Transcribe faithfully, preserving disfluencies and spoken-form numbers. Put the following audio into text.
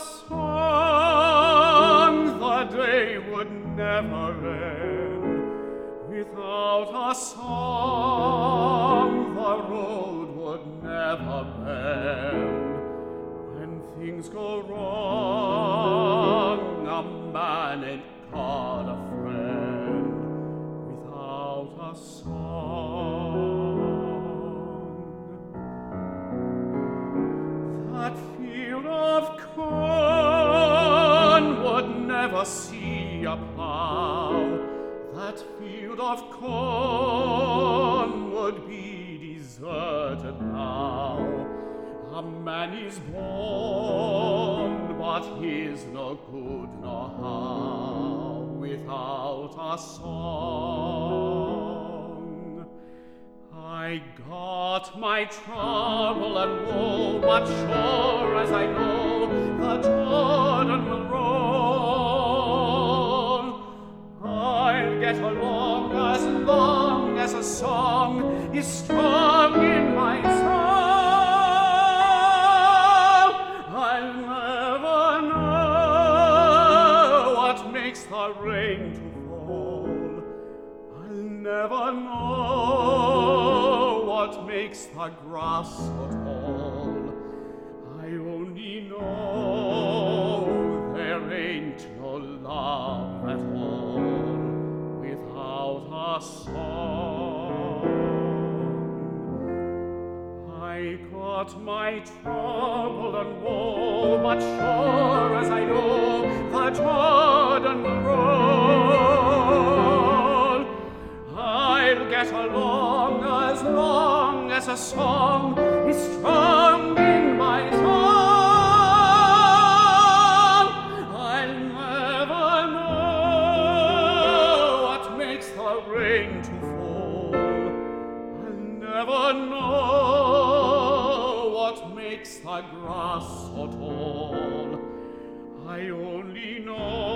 song, the day would never end. Without a song, the road would never bend. When things go wrong, a man ain't got a friend without a song. That field of corn would never see a plough. That field of corn would be deserted now. A man is born, but he's no good nor how without a song. I got my trouble and woe, but sure as I know the Jordan will roll, I'll get along as long as a song is strong in my soul. I'll never know what makes the rain to fall. I'll never know what makes the grass so tall. I only know there ain't no love at all without a song. I got my trouble and woe, but sure as I know the Jordan will roll, I'll get along as long as a song is strong in my soul. I'll never know what makes the rain to fall. I'll never know what makes the grass so tall. I only know